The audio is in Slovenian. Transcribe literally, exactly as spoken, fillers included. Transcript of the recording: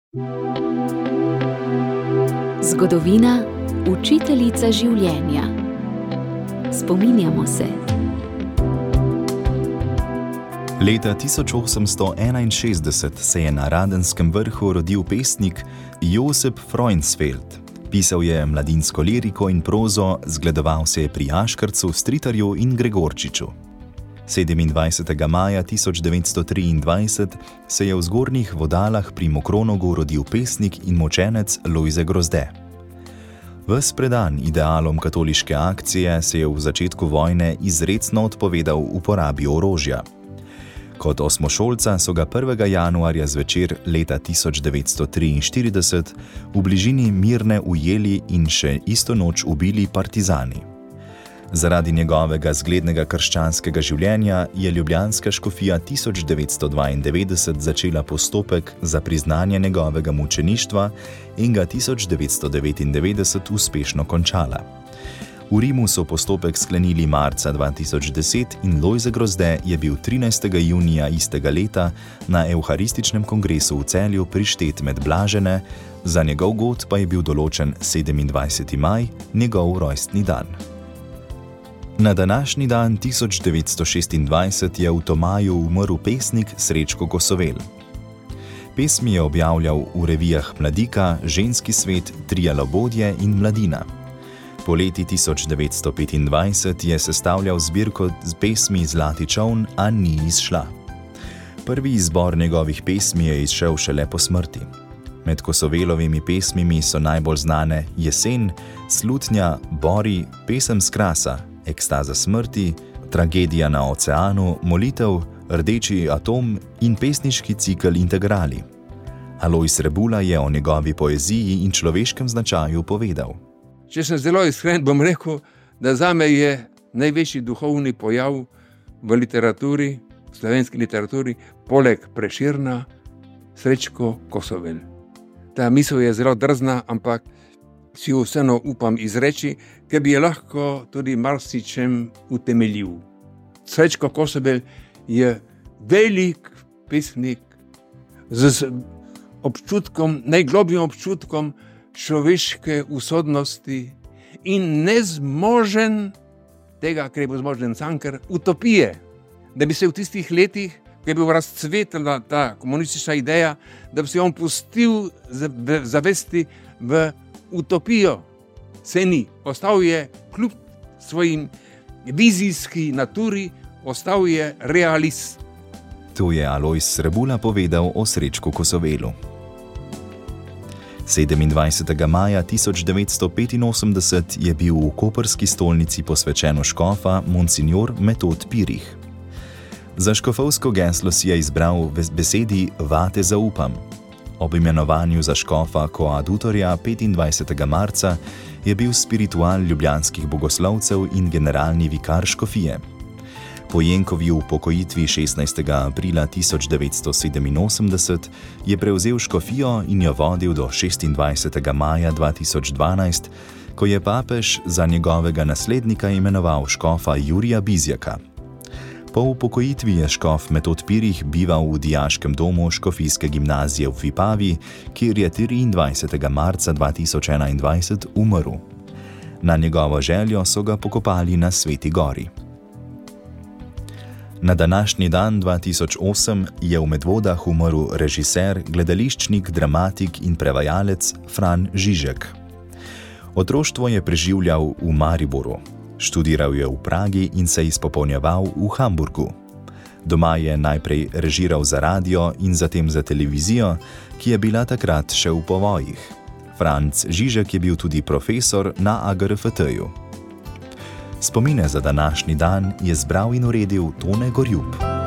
Zgodovina, učiteljica življenja. Spominjamo se. Leta tisoč osemsto enainšestdeset se je na Radenskem vrhu rodil pesnik Josip Freunsfeld. Pisal je mladinsko liriko in prozo, zgledoval se je pri Aškrcu, Stritarju in Gregorčiču. sedemindvajsetega maja tisoč devetsto triindvajset se je v Zgornjih Vodalah pri Mokronogu rodil pesnik in mučenec Lojze Grozde. Ves predan idealom katoliške akcije se je v začetku vojne izrecno odpovedal uporabi orožja. Kot osmošolca so ga prvega januarja zvečer leta tisoč devetsto triinštirideset v bližini Mirne ujeli in še isto noč ubili partizani. Zaradi njegovega zglednega krščanskega življenja je ljubljanska škofija tisoč devetsto dvaindevetdeset začela postopek za priznanje njegovega mučeništva in ga tisoč devetsto devetindevetdeset uspešno končala. V Rimu so postopek sklenili marca dva tisoč deset in Lojze Grozde je bil trinajstega junija istega leta na Evharističnem kongresu v Celju prištet med blažene, za njegov god pa je bil določen sedemindvajseti maj, njegov rojstni dan. Na današnji dan tisoč devetsto šestindvajset je v Tomaju umrl pesnik Srečko Kosovel. Pesmi je objavljal v revijah Mladika, Ženski svet, Trialobodje in Mladina. Poleti tisoč devetsto petindvajset je sestavljal zbirko z pesmi Zlati čoln, a ni izšla. Prvi izbor njegovih pesmi je izšel šele po smrti. Med Kosovelovimi pesmimi so najbolj znane Jesen, Slutnja, Bori, Pesem s krasa, Ekstaza smrti, Tragedija na oceanu, Molitev, Rdeči atom in pesniški cikel Integrali. Alojz Rebula je o njegovi poeziji in človeškem značaju povedal. Če sem zelo iskren, bom rekel, da zame je največji duhovni pojav v literaturi, v slovenski literaturi, poleg Prešerna, Srečko Kosovel. Ta misel je zelo drzna, ampak si jo vseeno upam izreči, ker bi je lahko tudi marsičem utemeljil. Srečko Kosovel je velik pesnik z občutkom, najglobljim občutkom človeške usodnosti in nezmožen tega, kar je bil zmožen Cankar, utopije. Da bi se v tistih letih, ko je bil razcvetila ta komunistična ideja, da bi se on pustil zavesti v utopijo. Se ni. Ostal je kljub svojim vizijski naturi, ostal je realist. To je Alojz Rebula povedal o Srečku Kosovelu. sedemindvajsetega maja tisoč devetsto petinosemdeset je bil v koprski stolnici posvečeno škofa monsignor Metod Pirih. Za škofovsko geslo si je izbral besedi Vate zaupam. Ob imenovanju za škofa koadutorja petindvajsetega marca je bil spiritual ljubljanskih bogoslovcev in generalni vikar škofije. Po Jenkovi upokojitvi šestnajstega aprila tisoč devetsto sedeminosemdeset je prevzel škofijo in jo vodil do šestindvajsetega maja dva tisoč dvanajst, ko je papež za njegovega naslednika imenoval škofa Jurija Bizjaka. Po upokojitvi je škof Metod Pirih bival v dijaškem domu škofijske gimnazije v Vipavi, kjer je triindvajsetega marca dva tisoč enaindvajset umrl. Na njegovo željo so ga pokopali na Sveti gori. Na današnji dan dva tisoč osem je v Medvodah umrl režiser, gledališčnik, dramatik in prevajalec Fran Žižek. Otroštvo je preživljal v Mariboru. Študiral je v Pragi in se izpopolnjeval v Hamburgu. Doma je najprej režiral za radio in zatem za televizijo, ki je bila takrat še v povojih. Franc Žižek je bil tudi profesor na A G R F T-ju. Spomine za današnji dan je zbral in uredil Tone Gorjup.